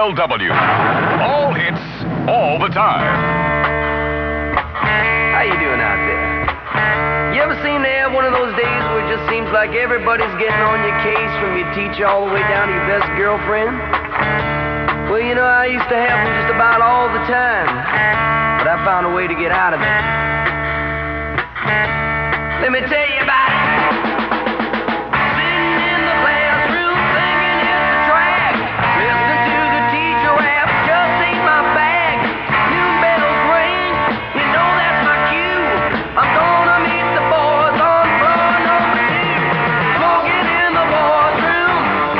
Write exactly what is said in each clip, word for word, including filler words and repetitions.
L W. All hits, all the time. How you doing out there? You ever seem to have one of those days where it just seems like everybody's getting on your case from your teacher all the way down to your best girlfriend? Well, you know, I used to have them just about all the time, but I found a way to get out of it. Let me tell you about it. Sitting in the classroom thinking it's a drag. Listening to the teacher rap just ain't my bag. Noon bells ring, you know that's my cue. I'm gonna meet the boys on floor number two. Smoking in the boys' room.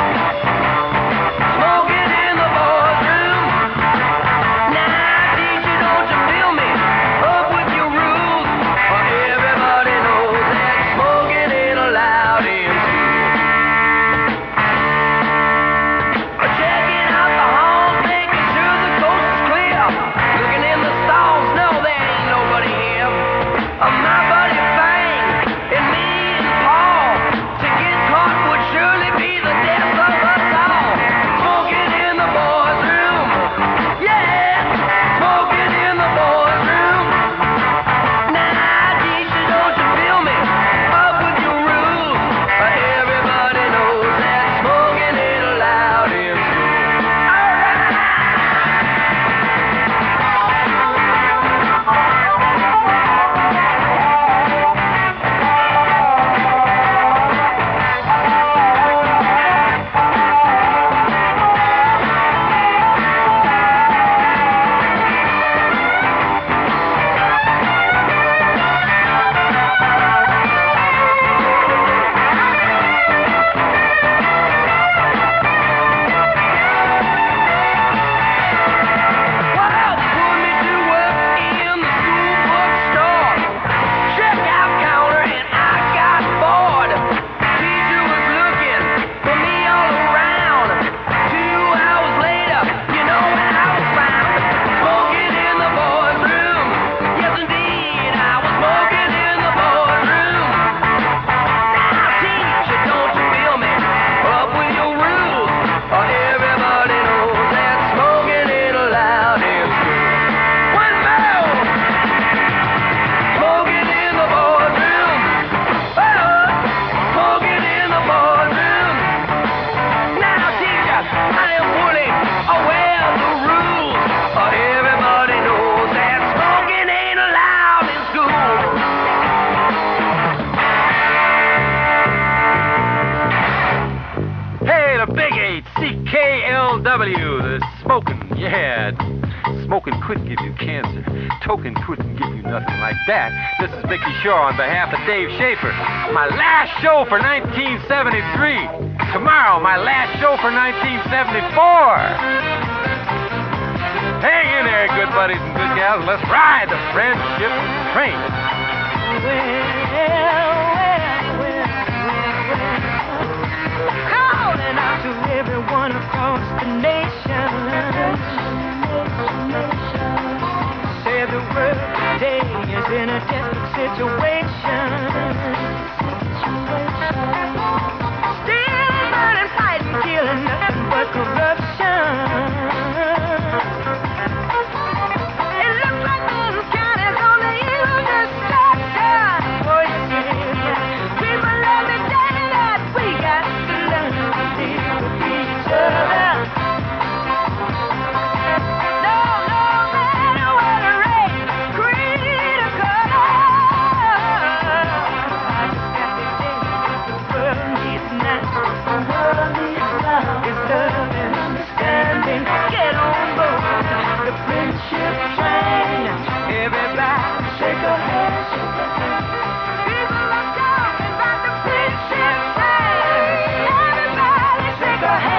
Smoking in the boys' room. Now, teacher, don't you feel me? Up with your rules, or everybody knows that smoking ain't allowed in school. Checking out the halls, making sure the coast is clear. Looking in the stalls, no, there ain't nobody here. Uh, my buddy Fang and me and Paul, to get caught would surely be the death of us all. Smoking in the boys' room, yeah, smoking in the boys' room. Now, teacher, don't you feel me? Up with your rules, uh, everybody knows that smoking ain't allowed in school. All right. Well, put me to work in the school bookstore. Checkout counter and I got bored. Teacher was looking for me all around. Two hours later, you know when I was found. Smoking in the boys' room. Yes, indeed, I was smoking in the boys' room. Now, teacher, don't you feel me? Up with your rules, or everybody knows that smoking ain't allowed in school. One more! Smoking in the boys' room. Oh, smoking in the boys' room. Now, teacher, I am fully aware of the rules, or everybody knows that smoking ain't allowed in school. Hey, the big eight, C K L W, the smoking, yeah. Smoking could give you cancer. Token couldn't give you nothing like that. This is Mickey Shore on behalf of Dave Schaefer. My last show for nineteen seventy-three. Tomorrow, my last show for nineteen seventy-four. Hang in there, good buddies and good gals, and let's ride the friendship train. Calling out to everyone across the nation. Say the world today is in a desperate situation. Still burning, fighting, killing, nothing but corruption. It looks like Moon County's on the eve of destruction. Oh, yeah. People every day that we got to learn to deal with each other. No, no matter what race, creed, or color. I just got to say the world needs now. The world needs now. It's love and understanding. Get on board the friendship train. Everybody shake a hand, shake a hand. People are talking about the friendship train. Everybody shake a hand.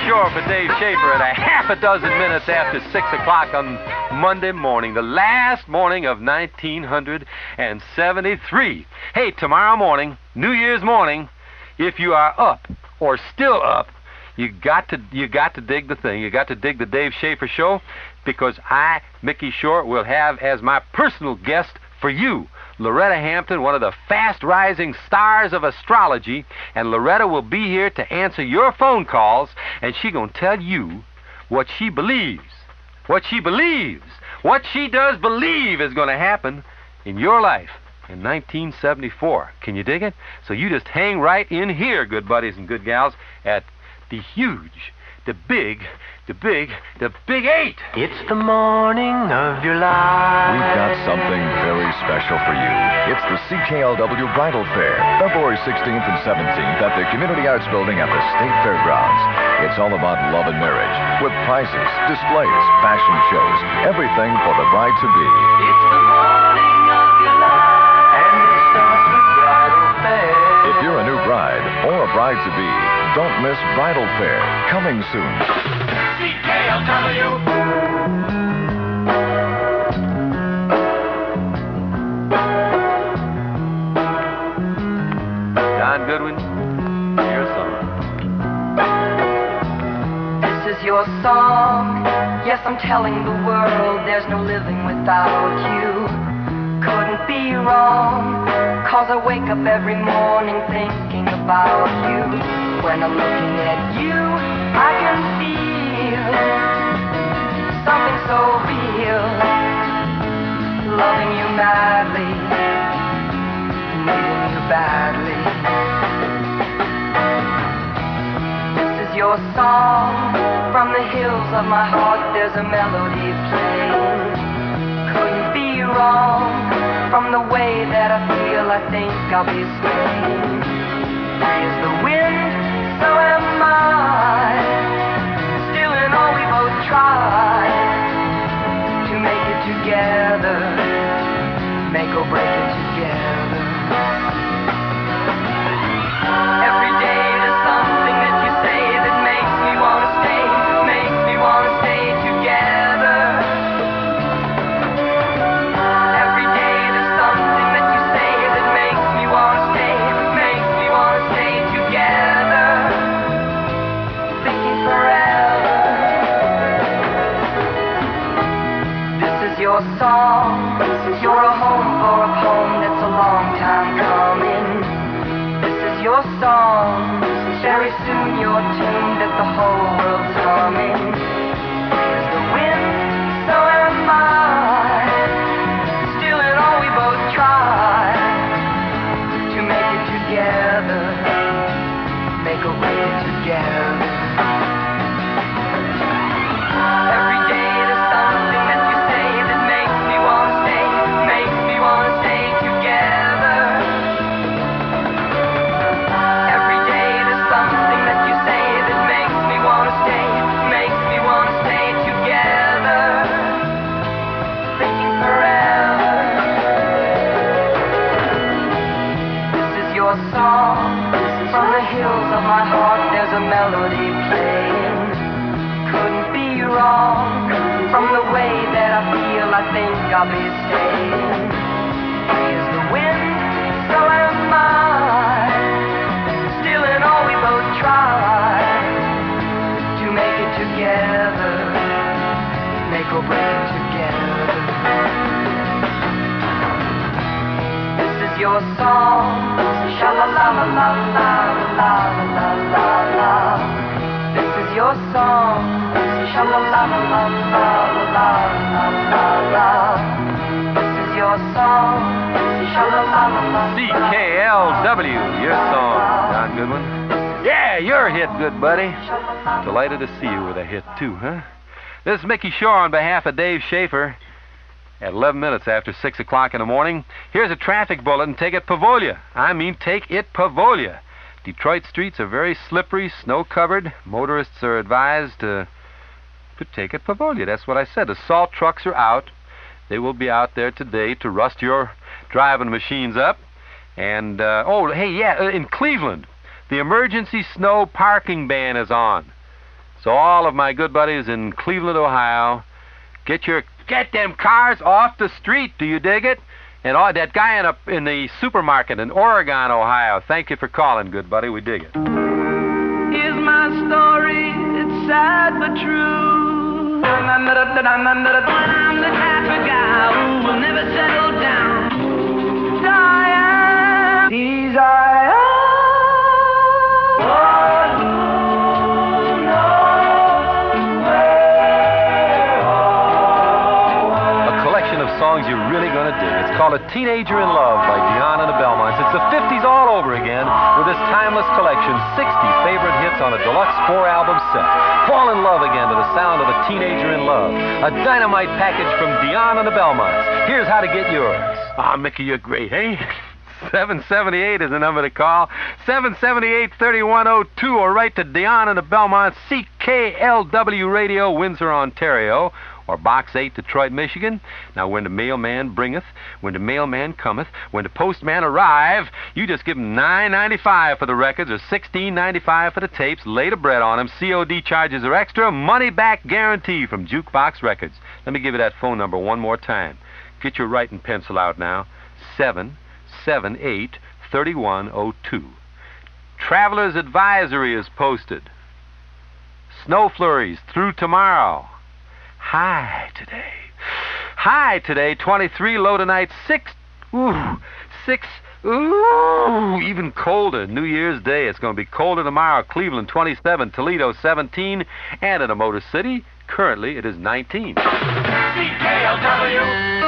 Shore for Dave Schaefer at a half a dozen minutes after six o'clock on Monday morning, the last morning of nineteen seventy-three. Hey, tomorrow morning, New Year's morning, if you are up or still up, you got to you got to dig the thing. You got to dig the Dave Schaefer Show, because I, Mickey Shore, will have as my personal guest for you Loretta Hampton, one of the fast-rising stars of astrology, and Loretta will be here to answer your phone calls, and she gonna tell you what she believes, what she believes, what she does believe is gonna happen in your life in nineteen seventy-four. Can you dig it? So you just hang right in here, good buddies and good gals, at the huge, the big, the big, the big eight. It's the morning of your life. We've got something very special for you. It's the C K L W Bridal Fair, February sixteenth and seventeenth at the Community Arts Building at the State Fairgrounds. It's all about love and marriage, with prizes, displays, fashion shows, everything for the bride-to-be. It's the morning of your life, and it starts with bridal fair. If you're a new bride or a bride-to-be, don't miss Bridal Fair, coming soon. C K L W. Don Goodwin, your song. This is your song. Yes, I'm telling the world there's no living without you. Couldn't be wrong, cause I wake up every morning thinking about you. When I'm looking at you, I can feel something so real. Loving you madly, needing you badly. This is your song. From the hills of my heart there's a melody playing. Couldn't be wrong. From the way that I feel, I think I'll be staying. Free as the wind, so am I. Still in all we both try to make it together, make or break it together. Every day there's something that you say that makes me wanna stay, makes me wanna stay together. Every day there's something that you say that makes me wanna stay, makes me wanna stay together, thinking forever. This is your song. You're a home for a poem that's a long time coming. This is your song. Very soon you're tuned that the whole world's humming. Free as the wind, so am I. Still in all we both try to make it together, make or break it together. Every day there's something that you say that makes me wanna stay, makes me wanna stay together. Every day there's something that you say that makes me wanna stay, makes me wanna stay together, thinking forever. This is your song. From the hills of my heart there's a melody playing. Couldn't be wrong. From the way that I feel, I think I'll be staying. Free as the wind, so am I. Still in all we both try to make it together, make or break it together. This is your song. Sha la la la la la la la la la. This is your song. Sha la la la la la la la la la. This is your song. Sha la la la la. C K L W, your song, Don Goodwin. Yeah, your hit, good buddy. Delighted to see you with a hit, too, huh? This is Mickey Shore on behalf of Dave Schaefer at eleven minutes after six o'clock in the morning. Here's a traffic bulletin. Take it Pavolia. I mean, take it Pavolia. Detroit streets are very slippery, snow-covered. Motorists are advised to, to take it Pavolia. That's what I said. The salt trucks are out. They will be out there today to rust your driving machines up. And, uh, oh, hey, yeah, uh, in Cleveland, the emergency snow parking ban is on. So all of my good buddies in Cleveland, Ohio, get your get them cars off the street. Do you dig it? And all, that guy in, a, in the supermarket in Oregon, Ohio, thank you for calling, good buddy. We dig it. Here's my story, it's sad but true. I'm the type of guy who will never settle down. Diane, he's I am. Songs you're really going to dig. It's called A Teenager in Love by Dion and the Belmonts. It's the fifties all over again with this timeless collection, sixty favorite hits on a deluxe four-album set. Fall in love again to the sound of A Teenager in Love, a dynamite package from Dion and the Belmonts. Here's how to get yours. Ah, Mickey, you're great, eh? seven seventy-eight is the number to call. seven seventy-eight, thirty-one oh two, or write to Dion and the Belmonts, C K L W Radio, Windsor, Ontario, or Box eight, Detroit, Michigan. Now, when the mailman bringeth, when the mailman cometh, when the postman arrive, you just give him nine ninety-five for the records or sixteen ninety-five for the tapes. Lay the bread on them. C O D charges are extra. Money back guarantee from Jukebox Records. Let me give you that phone number one more time. Get your writing pencil out now. seven seven eight, thirty-one oh two. Traveler's Advisory is posted. Snow flurries through tomorrow. High today. High today, twenty-three. Low tonight, six. Ooh, six. Ooh, even colder. New Year's Day. It's going to be colder tomorrow. Cleveland, twenty-seven. Toledo, seventeen. And in the Motor City, currently it is nineteen. C K L W.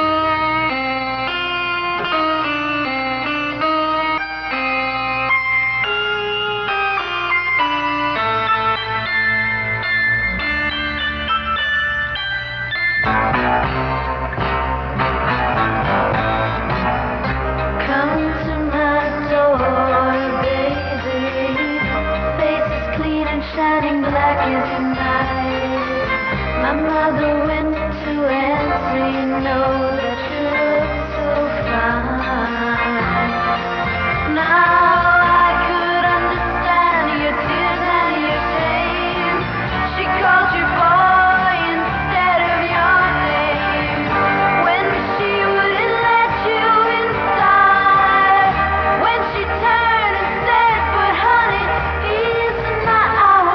Shining black as night. My mother went to answer, you know that you look so fine. Now I could understand your tears and your shame. She called you boy instead of your name. When she wouldn't let you inside. When she turned and said, but honey, he's not our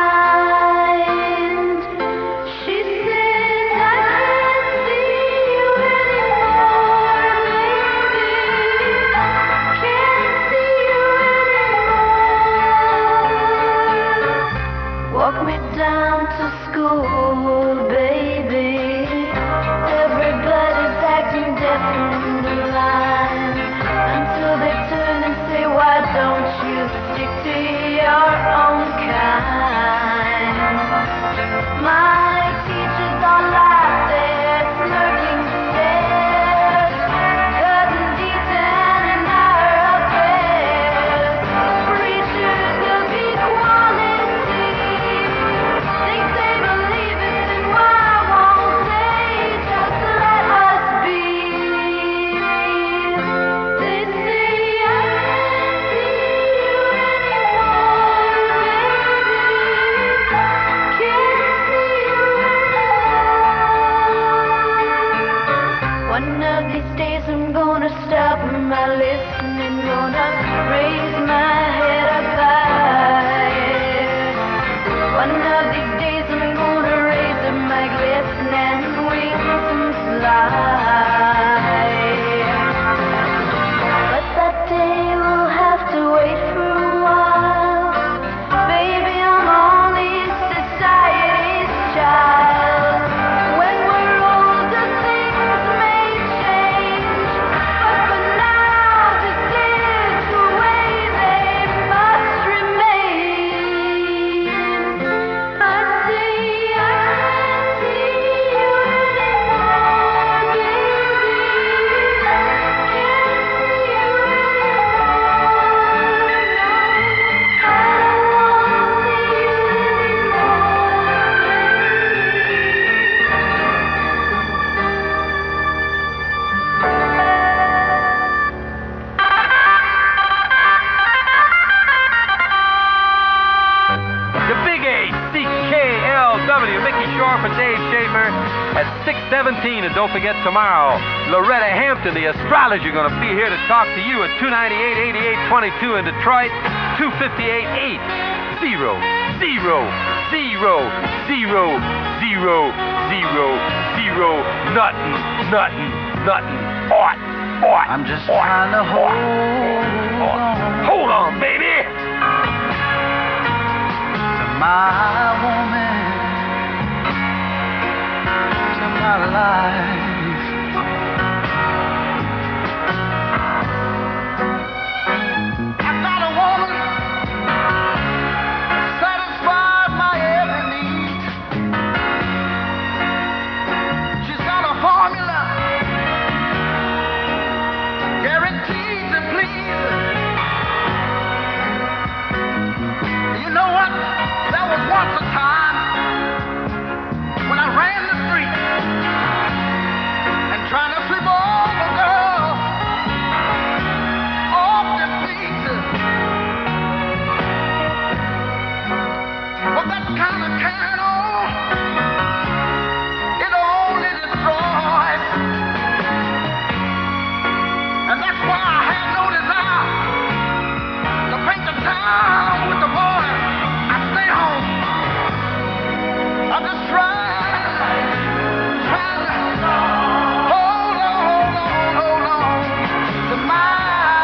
kind. She says, I can't see you anymore, baby. Can't see you anymore. Walk me down to school, baby. Everybody's acting different in the line until they turn and say, why don't you stick to your own kind? My teachers all laugh, they're smirking stares, cousin Dita and her affairs, preachers of equality, think they believe it, and why won't they just let us be? They say I can't see you anymore, baby. C K L W. Mickey Shore for Dave Schaefer at six seventeen. And don't forget tomorrow, Loretta Hampton, the astrologer, going to be here to talk to you at two ninety-eight, eighty-eight twenty-two in Detroit, two fifty-eight, eight, zero, zero, zero, zero, zero, zero, zero, nothing, nothing, nothing, ought, ought. I'm just ought, trying to hold ought, on Hold on, baby. to my woman, to my life. I got a woman satisfies my every need. She's got a formula guaranteed to please. You know what? There was once a time when I ran the street and trying to sweep all the girls off their feet. But that kind of carrying on, it only destroys. And that's why I had no desire to paint the town with the boys. I stay home. I'm just trying, trying to hold on, hold on, hold on to my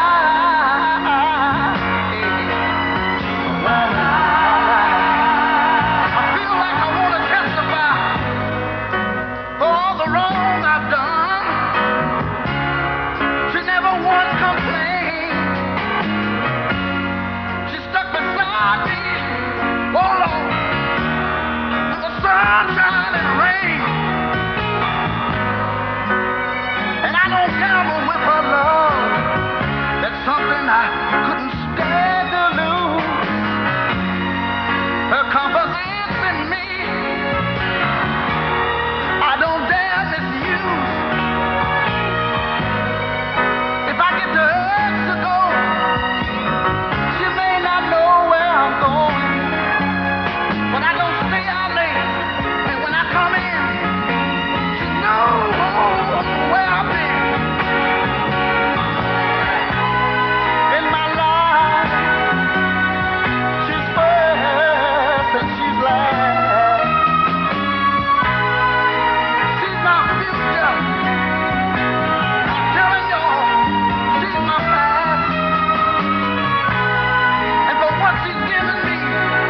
woman. I feel like I want to testify for all the wrong I've done. She never once complained. She stuck beside me, oh Lord, through the sunshine and rain. And I don't gamble with her love. That's something I couldn't stand to lose. Her confidence in me, I don't dare misuse. If I get the urge to go, she may not know where I'm going, but I don't stay out late. And when I come in, she knows where I've been. In my life, she's first and she's last. She's my future. I'm telling y'all, she's my past. And for what she's given me,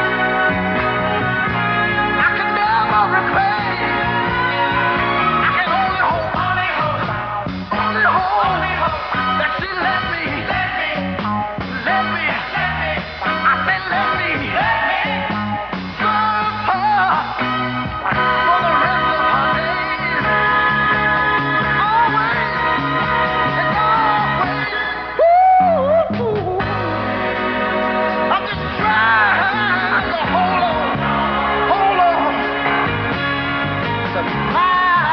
I can never repay. I can only hope, only hope, only hope that she let me, let me, let me, I said let me, serve her for the rest of her days. Always and always. Ooh, I'm just trying to hold on, hold on to my,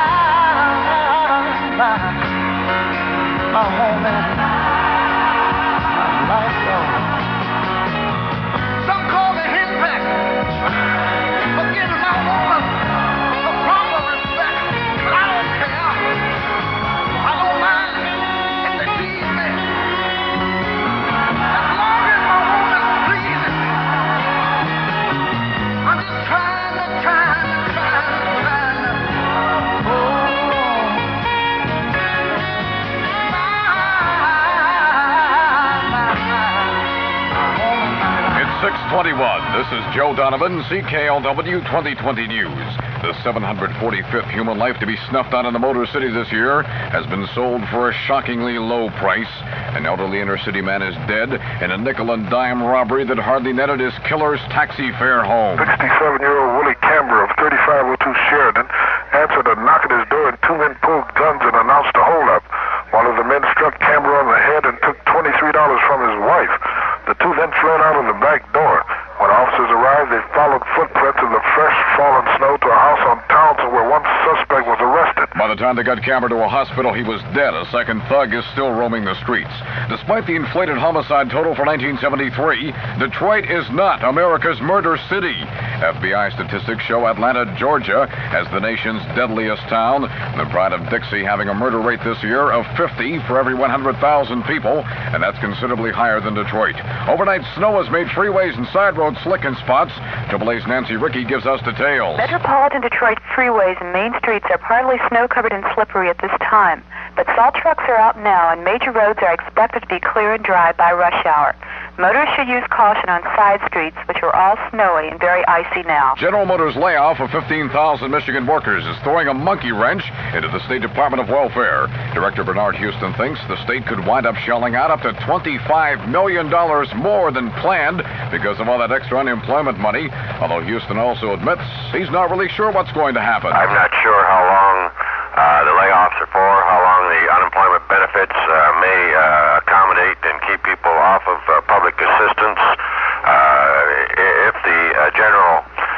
my, my woman, my life song. Some call me henpeck for giving my woman the proper respect, but I don't care. I don't mind if they tease me, as long as my woman's pleasing me. I'm just trying to, trying to, trying to, trying to hold on. It's six twenty-one. This is Joe Donovan, C K L W twenty twenty News. The seven hundred forty-fifth human life to be snuffed out in the Motor City this year has been sold for a shockingly low price. An elderly inner-city man is dead in a nickel and dime robbery that hardly netted his killer's taxi fare home. sixty-seven-year-old Willie Camber of thirty-five oh two Sheridan answered a knock at his door, and two men pulled guns and announced a holdup. One of the men struck Camber on the head and took twenty-three dollars from his wife. The two then fled out of the back door. When officers arrived, they followed footprints in the fresh fallen snow to a house on Townsend where one suspect was arrested. By the time they got Camber to a hospital, he was dead. A second thug is still roaming the streets. Despite the inflated homicide total for nineteen seventy-three, Detroit is not America's murder city. F B I statistics show Atlanta, Georgia, as the nation's deadliest town. The Pride of Dixie having a murder rate this year of fifty for every one hundred thousand people, and that's considerably higher than Detroit. Overnight snow has made freeways and side roads slick in spots. Triple A's Nancy Rickey gives us details. Metropolitan Detroit freeways and main streets are partly snow-covered and slippery at this time, but salt trucks are out now, and major roads are expected to be clear and dry by rush hour. Motorists should use caution on side streets, which are all snowy and very icy now. General Motors' layoff of fifteen thousand Michigan workers is throwing a monkey wrench into the State Department of Welfare. Director Bernard Houston thinks the state could wind up shelling out up to twenty-five million dollars more than planned because of all that extra unemployment money, although Houston also admits he's not really sure what's going to happen. I'm not sure how long uh, the layoffs are for, how long the unemployment benefits uh, may uh, accommodate and keep people off of uh, public assistance. Uh, if the uh, general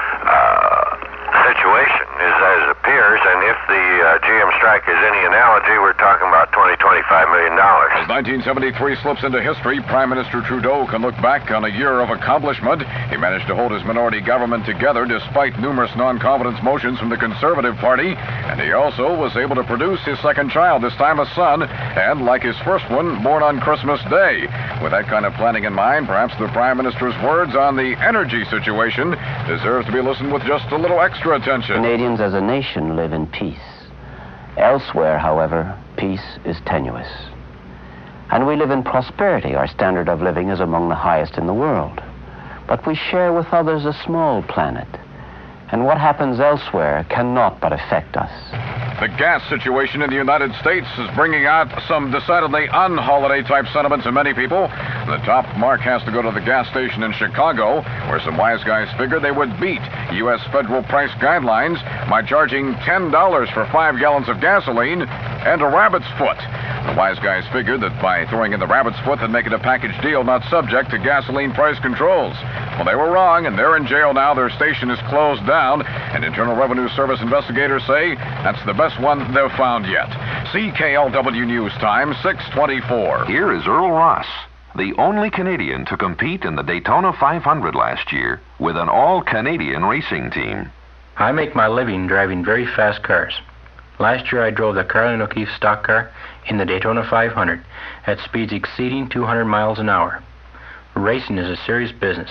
uh, situation is as it appears, and if the uh, G M strike is any analogy, we're talking about twenty, twenty-five million dollars. As nineteen seventy-three slips into history, Prime Minister Trudeau can look back on a year of accomplishment. He managed to hold his minority government together despite numerous non-confidence motions from the Conservative Party, and he also was able to produce his second child, this time a son, and like his first one, born on Christmas Day. With that kind of planning in mind, perhaps the Prime Minister's words on the energy situation deserves to be listened with just a little extra attention. Canadians as a nation live in peace. Elsewhere, however, peace is tenuous. And we live in prosperity. Our standard of living is among the highest in the world. But we share with others a small planet. And what happens elsewhere cannot but affect us. The gas situation in the United States is bringing out some decidedly un-holiday type sentiments in many people. The top mark has to go to the gas station in Chicago, where some wise guys figured they would beat U S federal price guidelines by charging ten dollars for five gallons of gasoline and a rabbit's foot. The wise guys figured that by throwing in the rabbit's foot and making a package deal not subject to gasoline price controls. Well, they were wrong, and they're in jail now. Their station is closed down, and Internal Revenue Service investigators say that's the best one they've found yet. C K L W News Time, six twenty-four. Here is Earl Ross, the only Canadian to compete in the Daytona five hundred last year with an all-Canadian racing team. I make my living driving very fast cars. Last year I drove the Carlin O'Keefe stock car in the Daytona five hundred at speeds exceeding two hundred miles an hour. Racing is a serious business.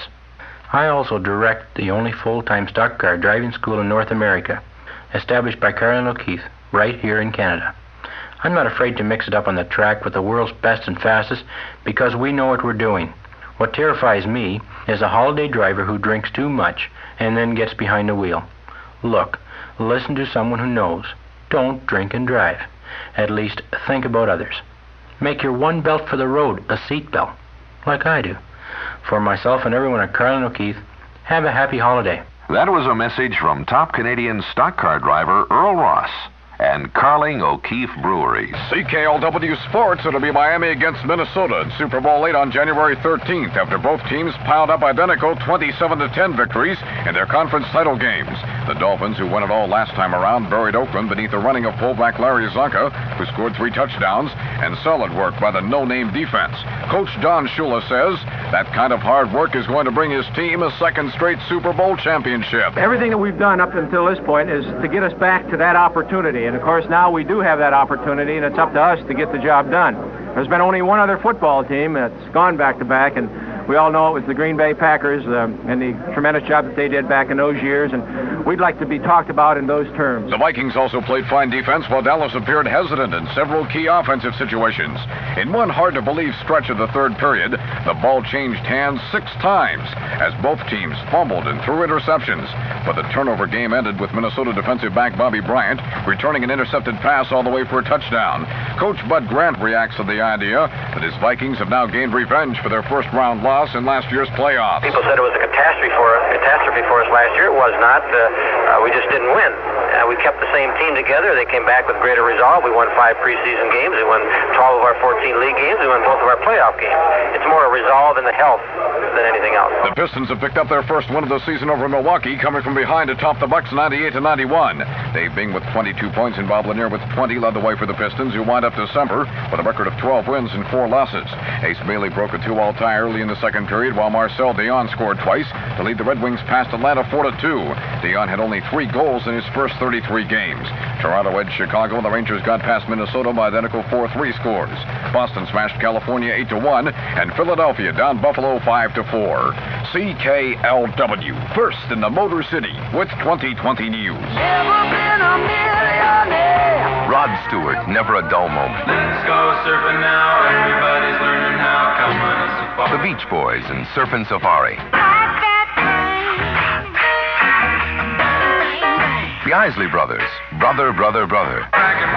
I also direct the only full-time stock car driving school in North America, established by Carlin O'Keefe, right here in Canada. I'm not afraid to mix it up on the track with the world's best and fastest because we know what we're doing. What terrifies me is a holiday driver who drinks too much and then gets behind the wheel. Look, listen to someone who knows. Don't drink and drive. At least think about others. Make your one belt for the road a seat belt, like I do. For myself and everyone at Carlin O'Keefe, have a happy holiday. That was a message from top Canadian stock car driver Earl Ross and Carling O'Keefe Breweries. C K L W Sports, it'll be Miami against Minnesota in Super Bowl eight on January thirteenth after both teams piled up identical twenty-seven to ten victories in their conference title games. The Dolphins, who won it all last time around, buried Oakland beneath the running of fullback Larry Zonka, who scored three touchdowns, and solid work by the no-name defense. Coach Don Shula says that kind of hard work is going to bring his team a second straight Super Bowl championship. Everything that we've done up until this point is to get us back to that opportunity. And, of course, now we do have that opportunity, and it's up to us to get the job done. There's been only one other football team that's gone back-to-back, and we all know it was the Green Bay Packers uh, and the tremendous job that they did back in those years, and we'd like to be talked about in those terms. The Vikings also played fine defense while Dallas appeared hesitant in several key offensive situations. In one hard-to-believe stretch of the third period, the ball changed hands six times as both teams fumbled and threw interceptions. But the turnover game ended with Minnesota defensive back Bobby Bryant returning an intercepted pass all the way for a touchdown. Coach Bud Grant reacts to the idea that his Vikings have now gained revenge for their first-round loss in last year's playoffs. People said it was a catastrophe for us, catastrophe for us last year. It was not. Uh, uh, we just didn't win. Uh, we kept the same team together. They came back with greater resolve. We won five preseason games. We won twelve of our fourteen league games. We won both of our playoff games. It's more a resolve and the health than anything else. The Pistons have picked up their first win of the season over Milwaukee, coming from behind to top the Bucks ninety-eight to ninety-one. Dave Bing with twenty-two points and Bob Lanier with twenty led the way for the Pistons, who wind up December with a record of twelve wins and four losses. Ace Bailey broke a two-all tie early in the second period, while Marcel Dion scored twice to lead the Red Wings past Atlanta four to two. Dion had only three goals in his first thirty-three games. Toronto edged Chicago, and the Rangers got past Minnesota by identical four three scores. Boston smashed California eight to one, and Philadelphia down Buffalo five to four. C K L W, first in the Motor City with twenty twenty news. Never been a millionaire. Rod Stewart, never a dull moment. Let's go surfing now. Everybody's learning how. Come on a safari. The Beach Boys and Surfin' Safari. The Isley Brothers, Brother, Brother, Brother.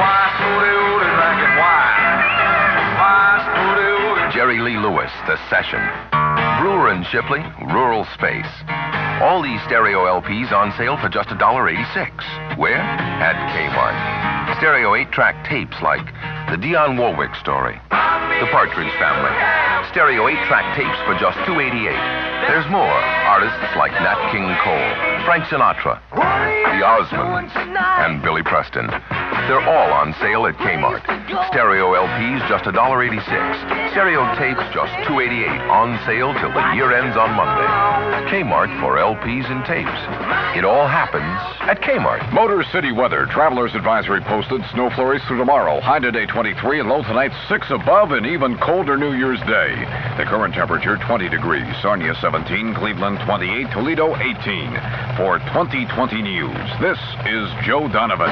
Jerry Lee Lewis, The Session. Brewer and Shipley, Rural Space. All these stereo L Ps on sale for just one dollar eighty-six. Where? At Kmart. Stereo eight-track tapes like The Dionne Warwick Story, The Partridge Family. Stereo eight-track tapes for just two eighty-eight. There's more. Artists like Nat King Cole, Frank Sinatra, the Osmonds, and Billy Preston. They're all on sale at Kmart. Stereo L Ps just one dollar eighty-six. Stereo tapes just two eighty-eight. On sale till the year ends on Monday. Kmart for L Ps and tapes. It all happens at Kmart. Motor City weather. Traveler's advisory posted. Snow flurries through tomorrow. High today twenty-three and low tonight six above, and even colder New Year's Day. The current temperature twenty degrees. Sarnia seventeen, Cleveland twenty-eight, Toledo eighteen. For twenty twenty news, this is Joe Donovan.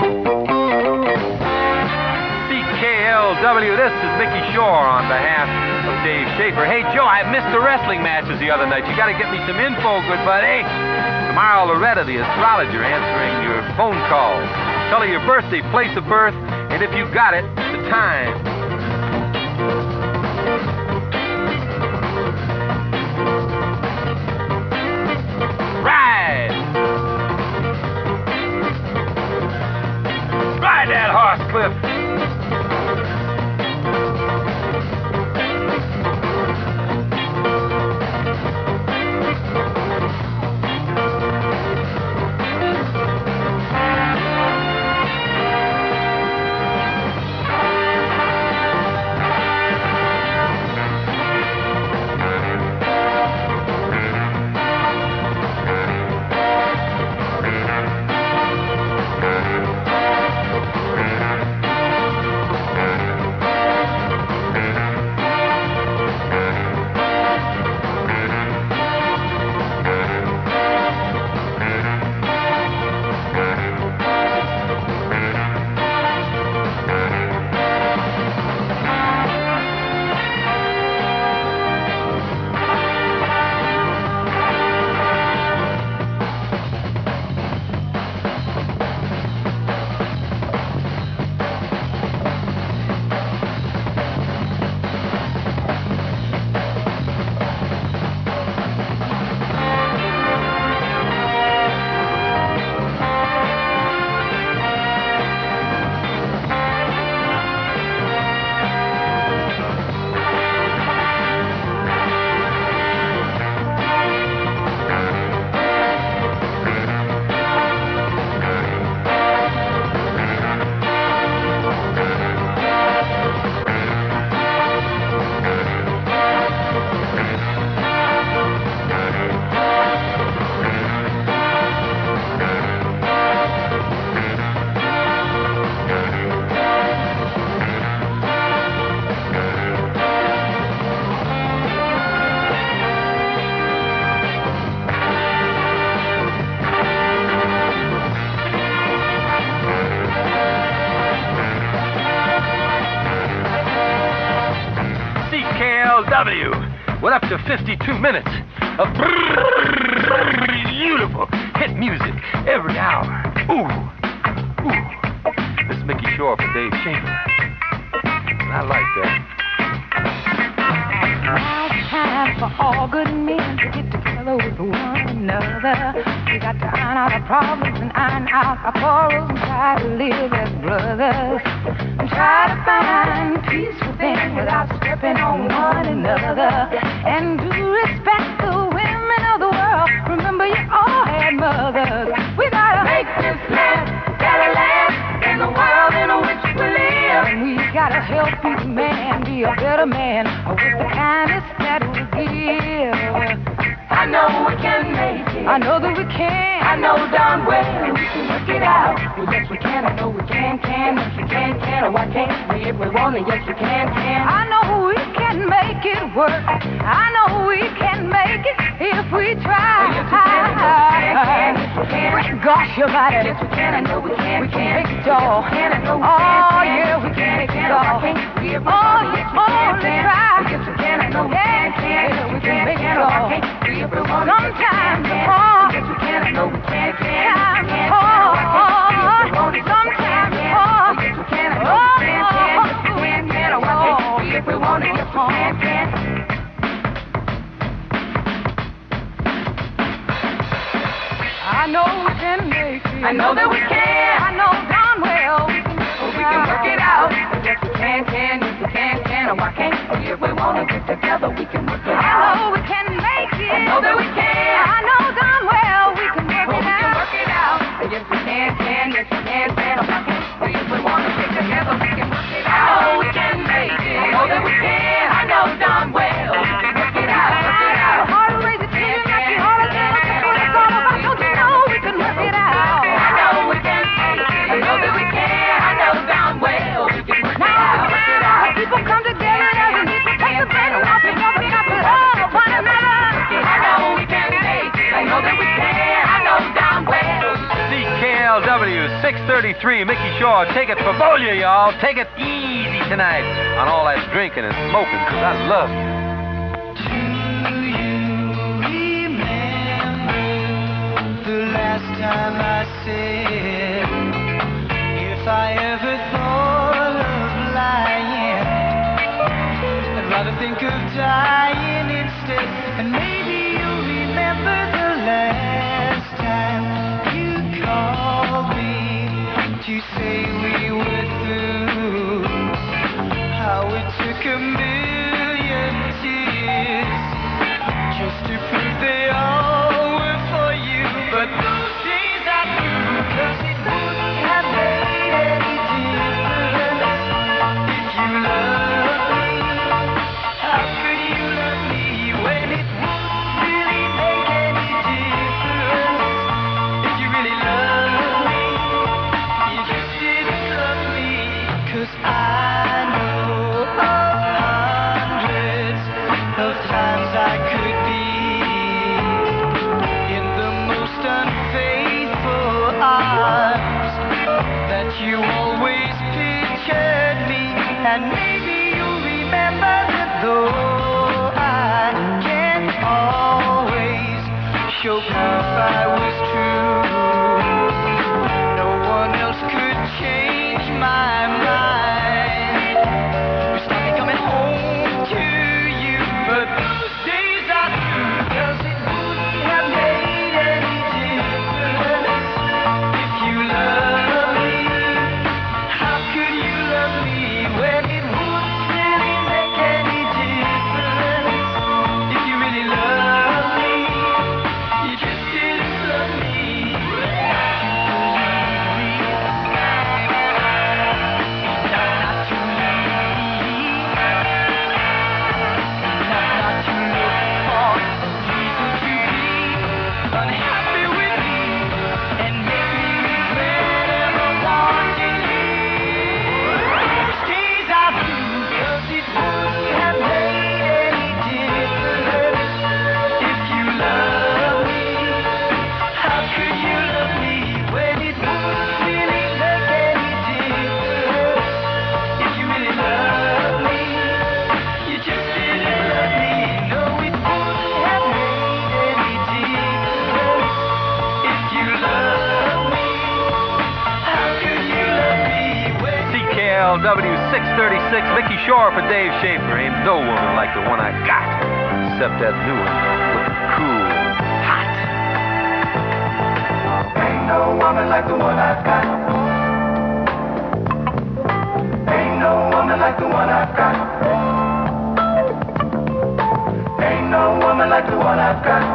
C K L W, this is Mickey Shore on behalf of Dave Schaefer. Hey, Joe, I missed the wrestling matches the other night. You got to get me some info, good buddy. Tomorrow, Loretta, the astrologer, answering your phone calls. Tell her your birthday, place of birth, and if you got it, the time. Ride! Ride that horse, Cliff! W, with up to fifty-two minutes of beautiful hit music every hour. Ooh, ooh. This is Mickey Shore for Dave Schaefer. And I like that. Now it's time for all good men to get together with one another. got to iron out our problems and iron out our quarrels and try to live as brothers and try to find peace within without stepping on one another and do respect the women of the world. Remember, you all had mothers. We gotta make this land better land in the world in which we live. And we gotta help each man be a better man with the kindness that we give. I know we can make it. I know that we can. I know darn well we can work it out. Well, yes we can. I know we can, can. Yes we can, can. Oh, why can't we if we want it? Yes we can, can. I know we can make it work. I know we can make it if we try. Yes we can. I know we can, can. Yes we can. Gosh, your body. Yes we can. I know we can. We can make it all. Can. I know we can. Oh yeah, we can make it all. Oh, yes we can. Try. Yes we can. I know we can. Can. We can make it all. Sometimes it's hard. Yes, we can. I know we can. Sometimes it's hard. Sometimes it's hard. Yes, we can. I know we can. Yes, we can. Can. Oh, why can't we if we want it? Yes, we can. Can. I know we can make it. I know that we can. I know darn well we can. We can work it out. Yes, we can. Can. Yes, we can. Can. Oh, why can't we if we want to get together? We can work it out. I know we can make it. I know that we can. I know darn well we can work well, it we out. We can work it out. Yes, we can, can. Yes, we can, can. Oh, why can't we if we want to get together? We can work it out. I know we can make it. I know that we can. I know darn well we can work it out. Work it out. The heart will raise it to you, not the heart will tell us what it's all about. Don't you know we can work it out? I know we can make it. I know that we can. I know darn well we can work it out. Work it out. People come together as a need to take the burden off and off and off and love one another. I know we can make it. I know that we can. I know darn well. C K L W six thirty-three, Mickey Shaw. Take it for Volia, y'all. Take it easy tonight on all that drinking and smoking, because I love you. The last time I said, if I ever thought of lying, I'd rather think of dying instead. And maybe you remember the last time you called me to say we were through. How it took a million tears just to prove they all were for you. But those days I knew, 'cause it wouldn't have made any difference if you loved me. How could you love me when it wouldn't really make any difference? If you really loved me, you just didn't love me. 'Cause I know of hundreds of times I could be in the most unfaithful arms that you always pictured me. And maybe you remember that though I can't always show proof I was true, no one else could change my mind. You stopped me coming home to you, but those days I knew, 'cause it wouldn't have made any difference if you loved me. How could you love me when it wouldn't really make any difference? If you really loved me, you just didn't love me. W six thirty-six, Mickey Shore for Dave Schaefer. Ain't no woman like the one I got, except that new one looking cool, hot. no woman like the one I've got. Ain't no woman like the one I've got. Ain't no woman like the one I've got.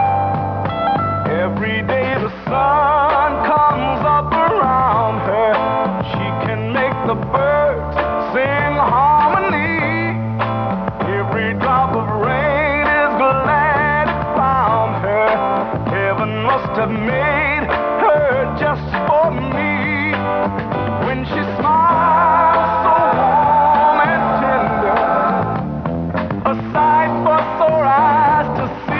Every day the sun comes up around her. She can make the birds sing harmony. Every drop of rain is glad it found her. Heaven must have made her just for me. When she smiles so warm and tender, a sight for sore eyes to see.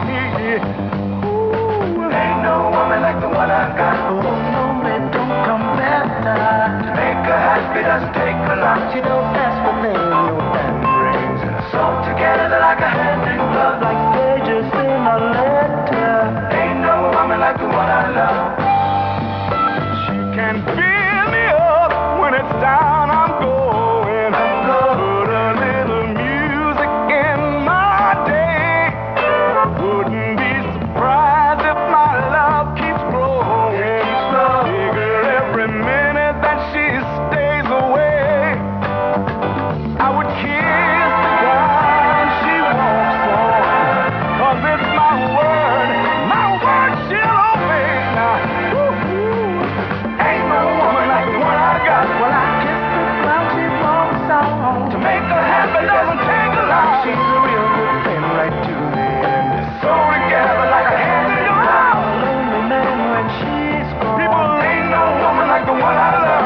Ooh, ain't no woman like the one I got. Oh no, it don't come better. To make her happy doesn't take a lot. She don't ask for things, no hand rings and a song together like a hand in glove, like pages in a letter. Ain't no woman like the one I love. She can fill me up when it's down I'm going. Put a little music in my day. Wouldn't be surprised if my love keeps growing. Bigger every minute that she stays away. I would kiss the ground she walks on, 'cause it's my word, my word she'll obey. Now, woo-hoo, ain't no woman like the one I got. Well, I kiss the ground she walks on. To make her happy doesn't take a lot. She's a real good thing right to the end. So together like a hand in glove. A lonely man when she's gone. People, ain't no woman like the one I love.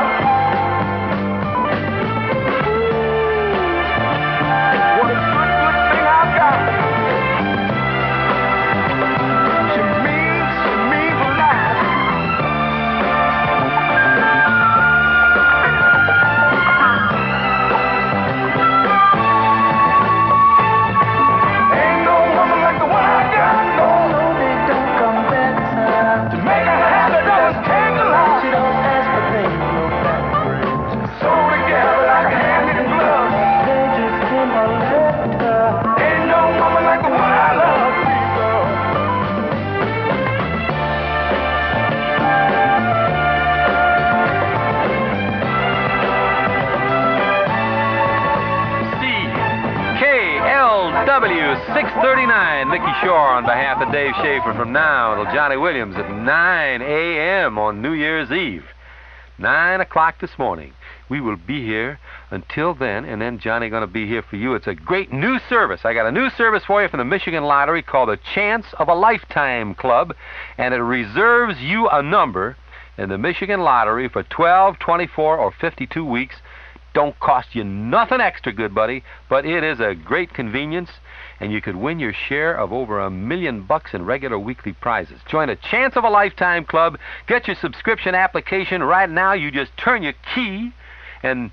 What a good, good thing I've got. She means, she means a lot. Ain't no woman like the one I got. No, no, they don't come better. To make her happy doesn't take a lot. She don't ask for things, no back rings. So together like a hand in glove. Pages in a letter. Ain't no woman like the one I love, people. C K L W six thirty-nine. Mickey Shore on behalf of Dave Schaefer from now until Johnny Williams at nine a.m. on New Year's Eve. nine o'clock this morning. We will be here until then, and then Johnny going to be here for you. It's a great new service. I got a new service for you from the Michigan Lottery called the Chance of a Lifetime Club, and it reserves you a number in the Michigan Lottery for twelve, twenty-four, or fifty-two weeks. Don't cost you nothing extra, good buddy, but it is a great convenience, and you could win your share of over a million bucks in regular weekly prizes. Join a Chance of a Lifetime Club. Get your subscription application right now. You just turn your key and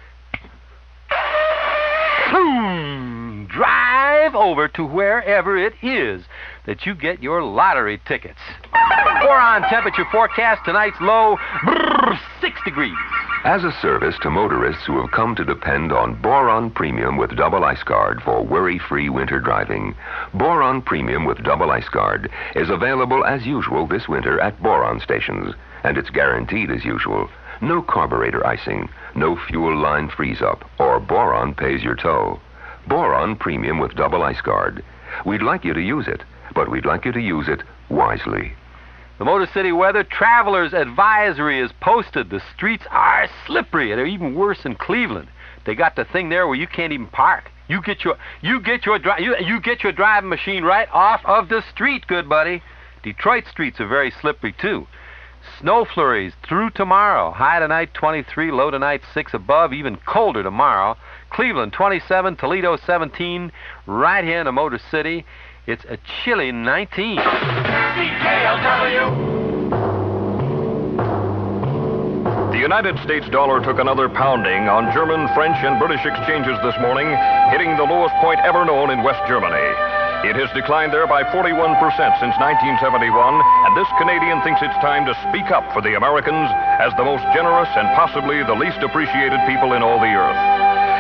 boom, drive over to wherever it is that you get your lottery tickets. Boron temperature forecast. Tonight's low, brrr, six degrees. As a service to motorists who have come to depend on Boron Premium with Double Ice Guard for worry-free winter driving, Boron Premium with Double Ice Guard is available as usual this winter at Boron stations, and it's guaranteed as usual. No carburetor icing, no fuel line freeze-up, or Boron pays your tow. Boron Premium with Double Ice Guard. We'd like you to use it, but we'd like you to use it wisely. The Motor City weather traveler's advisory is posted. The streets are slippery. They're even worse in Cleveland. They got the thing there where you can't even park. You get your you get your dri- you, you get your driving machine right off of the street, good buddy. Detroit streets are very slippery too. Snow flurries through tomorrow. High tonight twenty-three, low tonight six above, even colder tomorrow. Cleveland twenty-seven, Toledo seventeen. Right here in the Motor City, it's a chilly nineteen. C K L W. The United States dollar took another pounding on German, French, and British exchanges this morning, hitting the lowest point ever known in West Germany. It has declined there by forty-one percent since nineteen seventy-one, and this Canadian thinks it's time to speak up for the Americans as the most generous and possibly the least appreciated people in all the earth.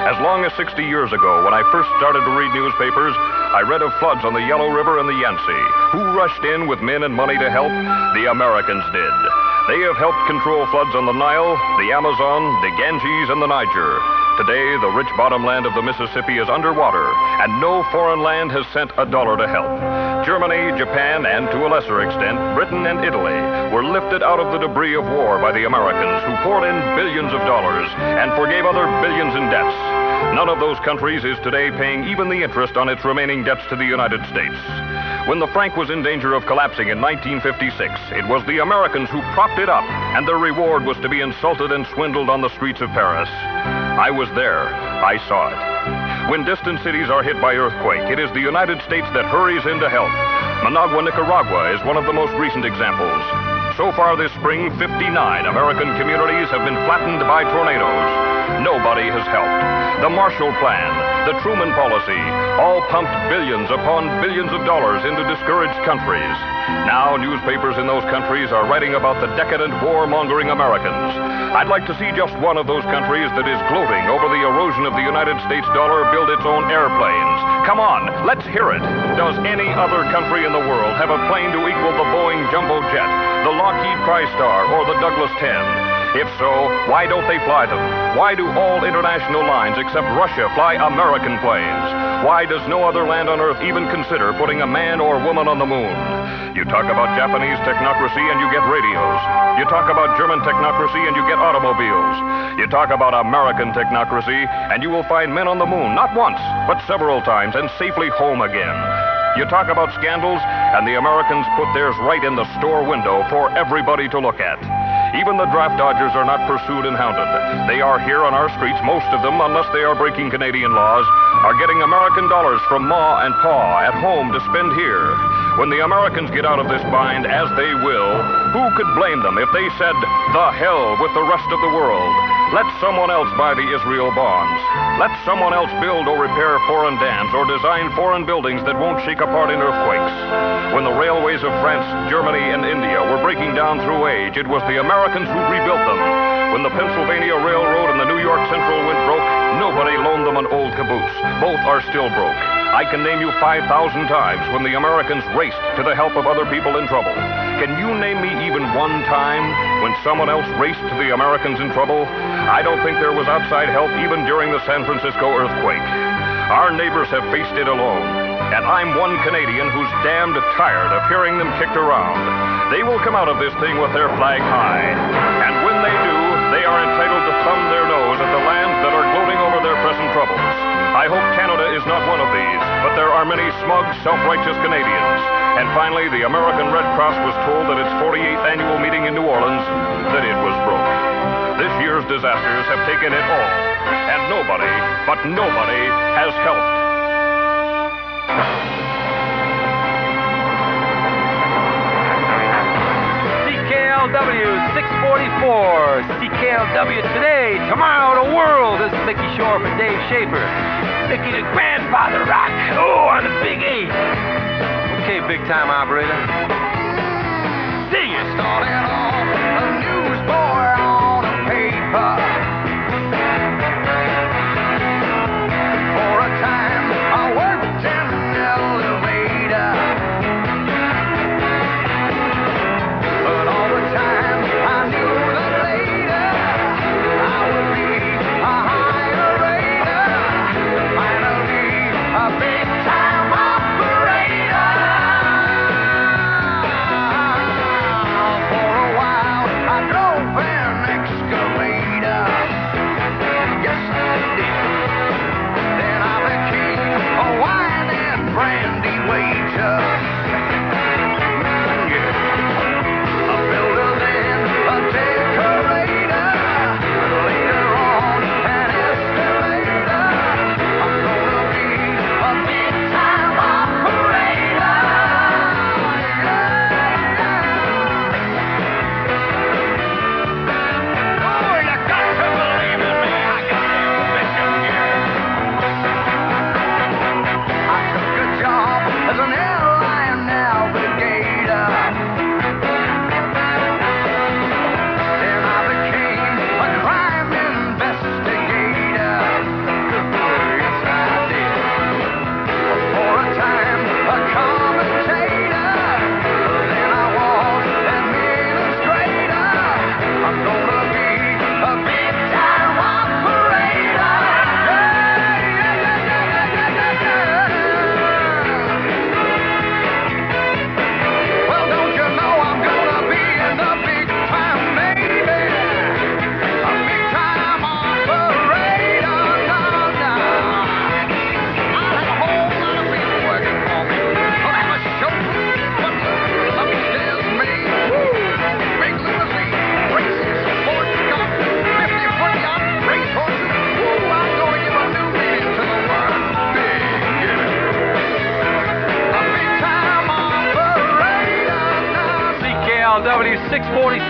As long as sixty years ago, when I first started to read newspapers, I read of floods on the Yellow River and the Yangtze. Who rushed in with men and money to help? The Americans did. They have helped control floods on the Nile, the Amazon, the Ganges, and the Niger. Today, the rich bottomland of the Mississippi is underwater, and no foreign land has sent a dollar to help. Germany, Japan, and to a lesser extent, Britain and Italy were lifted out of the debris of war by the Americans, who poured in billions of dollars and forgave other billions in debts. None of those countries is today paying even the interest on its remaining debts to the United States. When the franc was in danger of collapsing in nineteen fifty-six, it was the Americans who propped it up, and their reward was to be insulted and swindled on the streets of Paris. I was there. I saw it. When distant cities are hit by earthquake, it is the United States that hurries in to help. Managua, Nicaragua is one of the most recent examples. So far this spring, fifty-nine American communities have been flattened by tornadoes. Nobody has helped. The Marshall Plan, the Truman Policy, all pumped billions upon billions of dollars into discouraged countries. Now newspapers in those countries are writing about the decadent, war-mongering Americans. I'd like to see just one of those countries that is gloating over the erosion of the United States dollar build its own airplanes. Come on, let's hear it. Does any other country in the world have a plane to equal the Boeing Jumbo Jet, the Lockheed TriStar, or the Douglas ten? If so, why don't they fly them? Why do all international lines except Russia fly American planes? Why does no other land on Earth even consider putting a man or woman on the moon? You talk about Japanese technocracy and you get radios. You talk about German technocracy and you get automobiles. You talk about American technocracy and you will find men on the moon, not once, but several times, and safely home again. You talk about scandals, and the Americans put theirs right in the store window for everybody to look at. Even the draft dodgers are not pursued and hounded. They are here on our streets, most of them, unless they are breaking Canadian laws, are getting American dollars from Ma and Pa at home to spend here. When the Americans get out of this bind, as they will, who could blame them if they said, the hell with the rest of the world? Let someone else buy the Israel bonds. Let someone else build or repair foreign dams or design foreign buildings that won't shake apart in earthquakes. When the railways of France, Germany, and India were breaking down through age, it was the Americans who rebuilt them. When the Pennsylvania Railroad and the New York Central went broke, nobody loaned them an old caboose. Both are still broke. I can name you five thousand times when the Americans raced to the help of other people in trouble. Can you name me even one time when someone else raced to the Americans in trouble? I don't think there was outside help even during the San Francisco earthquake. Our neighbors have faced it alone, and I'm one Canadian who's damned tired of hearing them kicked around. They will come out of this thing with their flag high, and when they do, they are entitled to thumb their nose at the lands that are gloating over their present troubles. I hope Canada is not one of these, but there are many smug, self-righteous Canadians. And finally, the American Red Cross was told at its forty-eighth annual meeting in New Orleans that it was broke. This year's disasters have taken it all, and nobody, but nobody, has helped. C K L W six forty-four, C K L W today, tomorrow the world. This is Mickey Shore for Dave Schaefer. Mickey the Grandfather Rock, oh, on the Big eight. Okay, big time operator. Sing it. Started off a newsboy on a paper. For a time I worked in an elevator. But all the time I knew that later I would be a higher rater. Finally, a big time operator. For a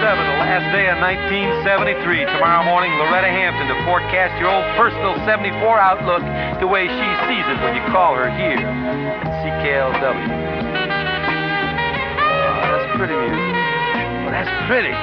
seven, the last day of nineteen seventy-three. Tomorrow morning, Loretta Hampton to forecast your old personal seventy-four outlook the way she sees it when you call her here at C K L W. Oh, that's pretty music. Oh, that's pretty.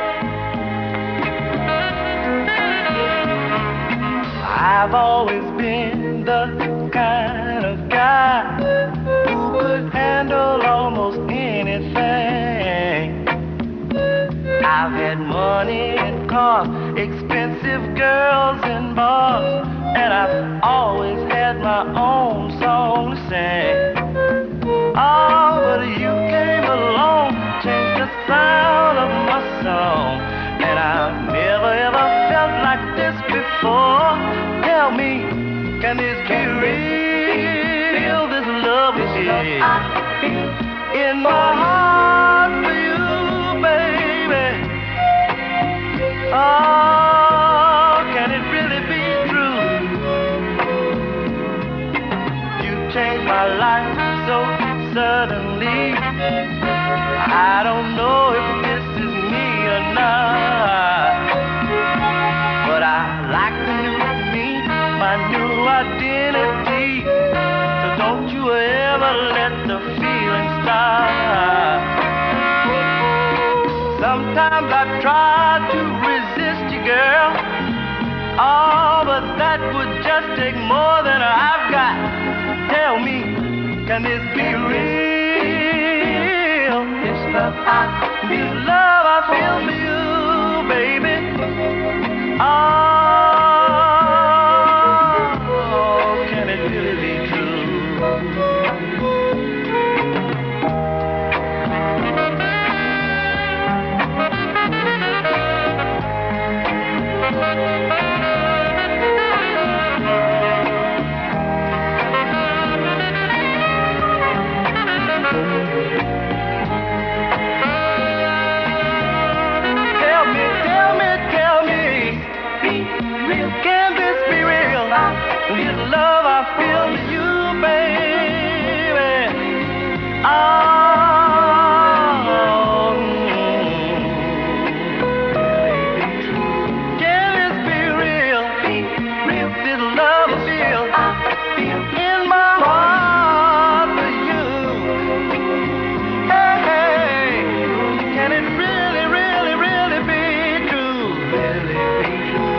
I've always been the kind of guy who could handle almost anything. I've had money and cars, expensive girls and bars, and I've always had my own song to sing. Oh, but you came along, changed the sound of my song, and I've never ever felt like this before. Tell me, can this be real? This love is here in my heart for you, baby. Oh, can it really be true? You changed my life so suddenly. I don't know if this is me or not, but I like the new me, my new identity. So don't you ever let the feeling stop. Sometimes I try to resist you, girl. Oh, but that would just take more than I've got. Tell me, can this be real? This love I, this love I feel for you, baby. Oh, can it really be true? Tell me, tell me, tell me, be real. Can this be real? This love I feel for you, baby. Oh, can this be real? Be real. This love I feel, I feel in my heart for you. Hey, hey, can it really, really, really be true? Really be true?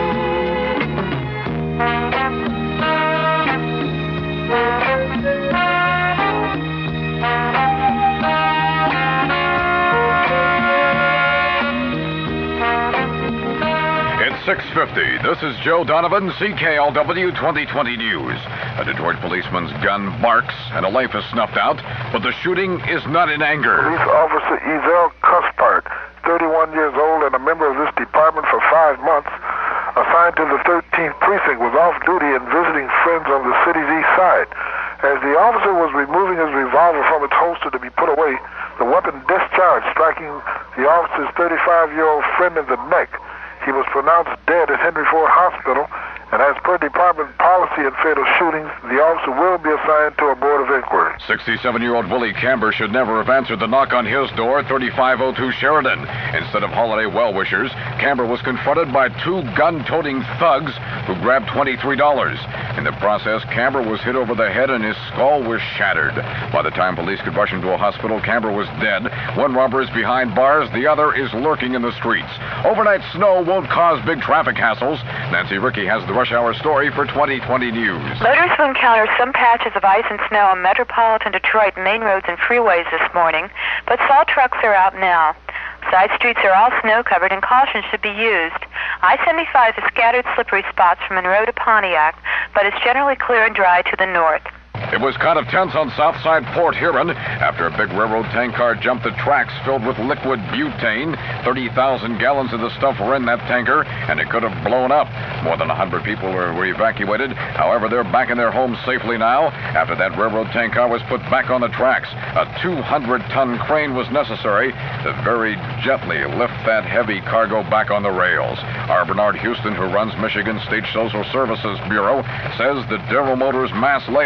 It's six fifty. This is Joe Donovan, C K L W twenty twenty News. A Detroit policeman's gun barks and a life is snuffed out, but the shooting is not in anger. Police Officer Ezel Cuspart, thirty-one years old and a member of this department for five months, assigned to the thirteenth precinct, was off duty and visiting friends on the city's east side. As the officer was removing his revolver from its holster to be put away, the weapon discharged, striking the officer's thirty-five-year-old friend in the neck. He was pronounced dead at Henry Ford Hospital, and as per department policy in fatal shootings, the officer will be assigned to a board of inquiry. sixty-seven-year-old Willie Camber should never have answered the knock on his door, thirty-five oh two Sheridan. Instead of holiday well-wishers, Camber was confronted by two gun-toting thugs who grabbed twenty-three dollars. In the process, Camber was hit over the head and his skull was shattered. By the time police could rush him to a hospital, Camber was dead. One robber is behind bars, the other is lurking in the streets. Overnight snow won't cause big traffic hassles. Nancy Ricky has the rush hour story for twenty twenty News. Motorists will encounter some patches of ice and snow on metropolitan Detroit main roads and freeways this morning, but salt trucks are out now. Side streets are all snow-covered and caution should be used. I seventy-five has scattered slippery spots from Monroe to Pontiac, but it's generally clear and dry to the north. It was kind of tense on Southside Port Huron after a big railroad tank car jumped the tracks filled with liquid butane. thirty thousand gallons of the stuff were in that tanker, and it could have blown up. More than one hundred people were, were evacuated. However, they're back in their homes safely now after that railroad tank car was put back on the tracks. A two hundred ton crane was necessary to very gently lift that heavy cargo back on the rails. R. Bernard Houston, who runs Michigan State Social Services Bureau, says the General Motors mass layoffs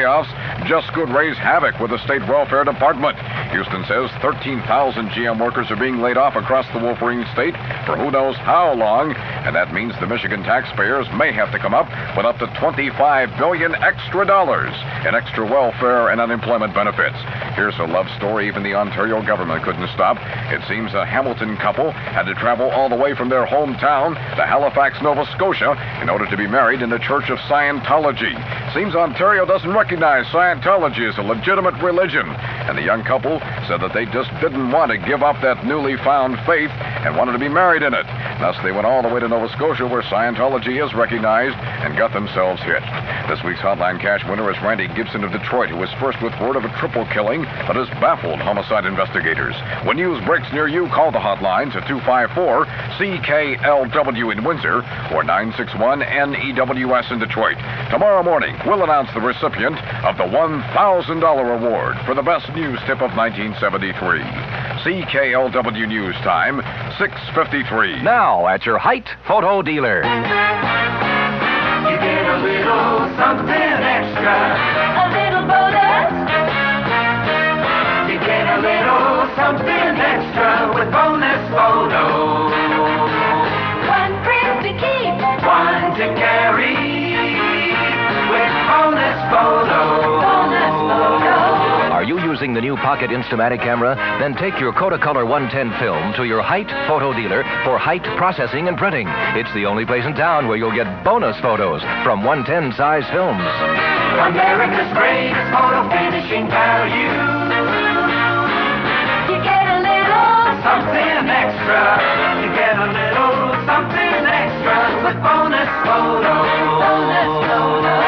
Just Good raise havoc with the state welfare department. Houston says thirteen thousand G M workers are being laid off across the Wolverine state for who knows how long, and that means the Michigan taxpayers may have to come up with up to twenty-five billion dollars extra dollars in extra welfare and unemployment benefits. Here's a love story even the Ontario government couldn't stop. It seems a Hamilton couple had to travel all the way from their hometown to Halifax, Nova Scotia in order to be married in the Church of Scientology. Seems Ontario doesn't recognize Scientology as a legitimate religion, and the young couple said that they just didn't want to give up that newly found faith and wanted to be married in it. Thus, they went all the way to Nova Scotia, where Scientology is recognized, and got themselves hitched. This week's Hotline Cash winner is Randy Gibson of Detroit, who was first with word of a triple killing that has baffled homicide investigators. When news breaks near you, call the hotline to two five four C K L W in Windsor or nine six one N E W S in Detroit. Tomorrow morning, we'll announce the recipient of the one thousand dollars award for the best news tip of nineteen seventy-three. C K L W News Time, six fifty-three. Now at your Height Photo Dealer. You get a little something extra. A little bonus. You get a little something extra with bonus photos. One print to keep. One to carry. With bonus photos. Bonus photos. Are you using the new Pocket Instamatic camera? Then take your Kodacolor one ten film to your Height Photo Dealer for Height processing and printing. It's the only place in town where you'll get bonus photos from one ten size films. America's greatest photo finishing value. You get a little something extra. You get a little something extra with bonus photos. Bonus photos.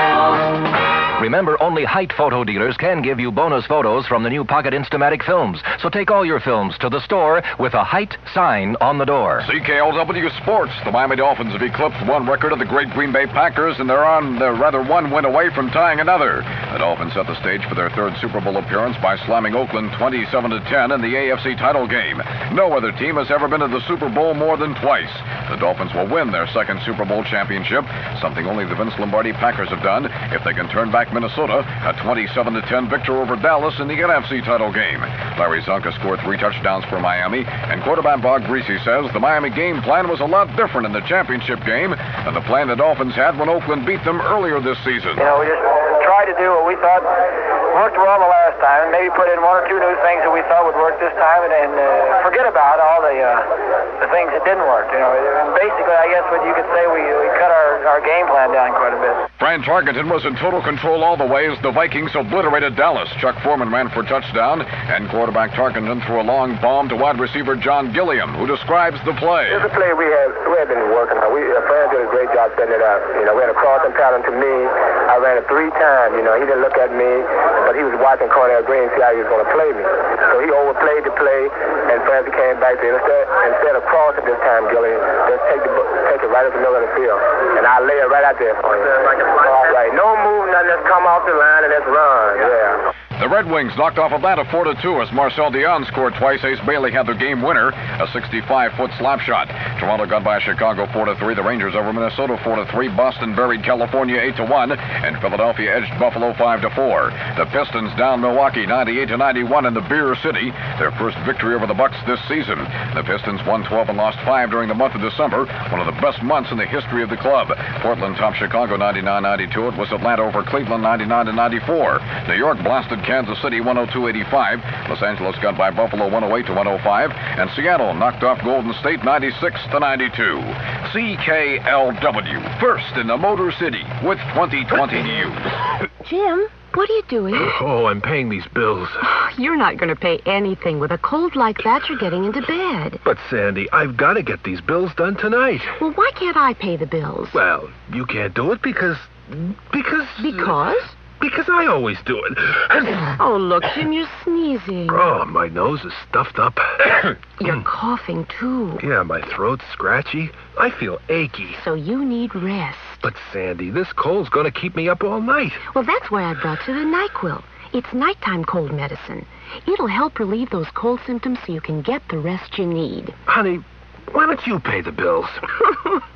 Remember, only Height Photo Dealers can give you bonus photos from the new Pocket Instamatic films. So take all your films to the store with a Height sign on the door. C K L W Sports. The Miami Dolphins have eclipsed one record of the great Green Bay Packers, and they're on, they're rather one win away from tying another. The Dolphins set the stage for their third Super Bowl appearance by slamming Oakland twenty-seven to ten in the A F C title game. No other team has ever been to the Super Bowl more than twice. The Dolphins will win their second Super Bowl championship, something only the Vince Lombardi Packers have done, if they can turn back Minnesota, a twenty-seven to ten victory over Dallas in the N F C title game. Larry Zonka scored three touchdowns for Miami, and quarterback Bob Greasy says the Miami game plan was a lot different in the championship game than the plan the Dolphins had when Oakland beat them earlier this season. You know, we just tried to do what we thought worked well the last time, and maybe put in one or two new things that we thought would work this time, and, and uh, forget about all the uh, the things that didn't work. You know, basically, I guess what you could say, we, we cut our, our game plan down quite a bit. Fran Tarkenton was in total control all the way as the Vikings obliterated Dallas. Chuck Foreman ran for a touchdown, and quarterback Tarkenton threw a long bomb to wide receiver John Gilliam, who describes the play. It's a play we have we have been working on. We uh, Fran did a great job setting it up. You know, we had a crossing pattern to me. I ran it three times. You know, he didn't look at me, but he was watching Cornell Green, see how he was going to play me. So he overplayed the play, and Francis came back to instead instead of crossing this time, Gilliam, just take the take it right up the middle of the field, and I'll lay it right out there for you. Like a All right, no move, nothing. Just come off the line and let's run. Yeah. The Red Wings knocked off Atlanta four to two as Marcel Dion scored twice. Ace Bailey had the game winner, a sixty-five foot slap shot. Toronto got by Chicago four to three. The Rangers over Minnesota four to three. Boston buried California eight to one, and Philadelphia edged Buffalo five to four. The Pistons down Milwaukee ninety-eight to ninety-one in the Beer City, their first victory over the Bucks this season. The Pistons won twelve and lost five during the month of December, one of the best months in the history of the club. Portland topped Chicago ninety-nine ninety-two. It was Atlanta over Cleveland ninety-nine to ninety-four. New York blasted Kansas City one oh two eighty-five. Los Angeles got by Buffalo one oh eight to one oh five, and Seattle knocked off Golden State ninety-six to ninety-two. C K L W, first in the Motor City with twenty twenty news. Jim, what are you doing? Oh, I'm paying these bills. You're not going to pay anything. With a cold like that, you're getting into bed. But, Sandy, I've got to get these bills done tonight. Well, why can't I pay the bills? Well, you can't do it because... Because... Because? Because I always do it. Oh, look, Jim, you're sneezing. Oh, my nose is stuffed up. You're coughing, too. Yeah, my throat's scratchy. I feel achy. So you need rest. But, Sandy, this cold's going to keep me up all night. Well, that's why I brought you the NyQuil. It's nighttime cold medicine. It'll help relieve those cold symptoms so you can get the rest you need. Honey, why don't you pay the bills?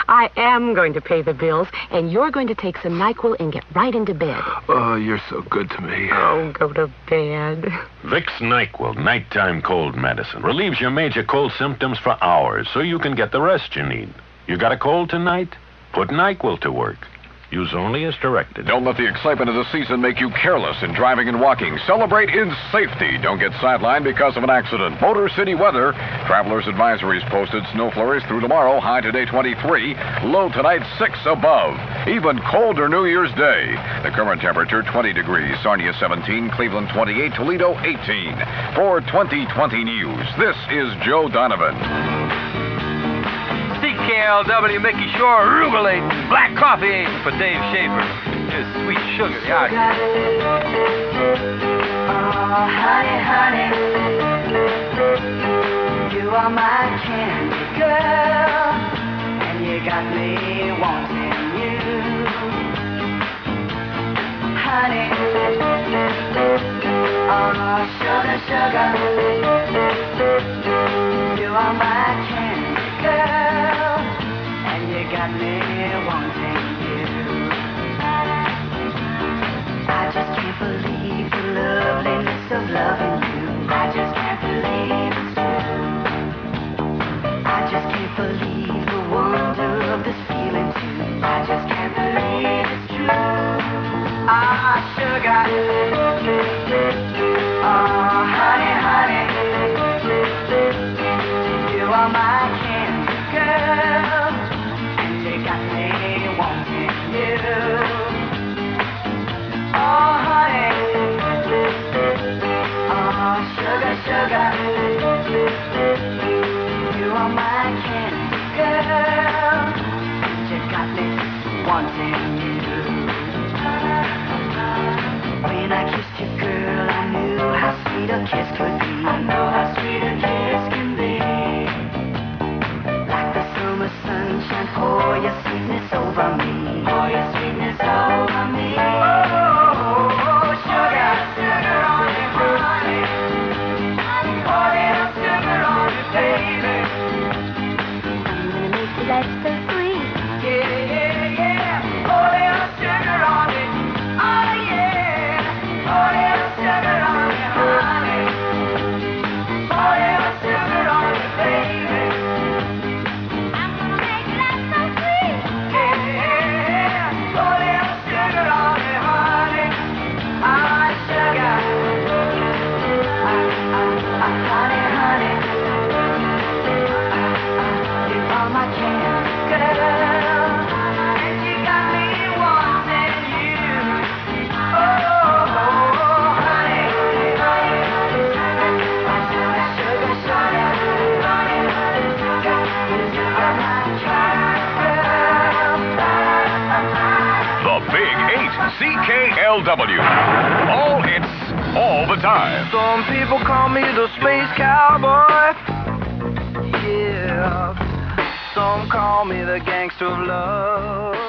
I am going to pay the bills, and you're going to take some NyQuil and get right into bed. Oh, you're so good to me. Oh, go to bed. Vicks NyQuil, nighttime cold medicine, relieves your major cold symptoms for hours so you can get the rest you need. You got a cold tonight? Put NyQuil to work. Use only as directed. Don't let the excitement of the season make you careless in driving and walking. Celebrate in safety. Don't get sidelined because of an accident. Motor City weather. Travelers advisories posted. Snow flurries through tomorrow. High today twenty-three. Low tonight six above. Even colder New Year's Day. The current temperature twenty degrees. Sarnia seventeen. Cleveland twenty-eight. Toledo eighteen. For twenty twenty News, this is Joe Donovan. C K L W Mickey Shore, Rubelate, black coffee ain't for Dave Schaefer. Just sweet sugar, the ice. Oh, honey, honey, you are my candy girl, and you got me wanting you. Honey, oh, sugar, sugar, you are my candy girl, and you got me wanting you. I just can't believe the loveliness of loving you. I just can't believe it's true. I just can't believe the wonder of this feeling too. I just can't believe it's true. Ah, sugar, oh, honey, honey, you are my candy girl, and you got me wanting you. Oh, honey, oh, sugar, sugar, you are my candy girl, and you got me wanting you. When I kissed you, girl, I knew how sweet a kiss could be. I know how sweet a kiss can be. Like the summer sunshine, pour your sweetness over me. Pour your sweetness over me. Oh, sugar, sugar on it, honey. Pour little sugar on it, baby. I'm gonna make your life so sweet. Yeah, yeah, yeah. Pour little sugar on it. Oh, yeah. Pour little sugar on it, honey. Pour little sugar on it, baby. I'm gonna make your life so sweet. Yeah, pour little sugar on it, honey. Ah, sugar. Ah, ah, ah, honey, honey. Ah, ah, you are my candy girl, and you got me wanting you. Oh, honey, honey, ah, sugar, sugar, sugar, honey, you are my candy girl. The Big eight C K L W. All hits, all the time. Some people call me the space cowboy. Yeah. Some call me the gangster of love.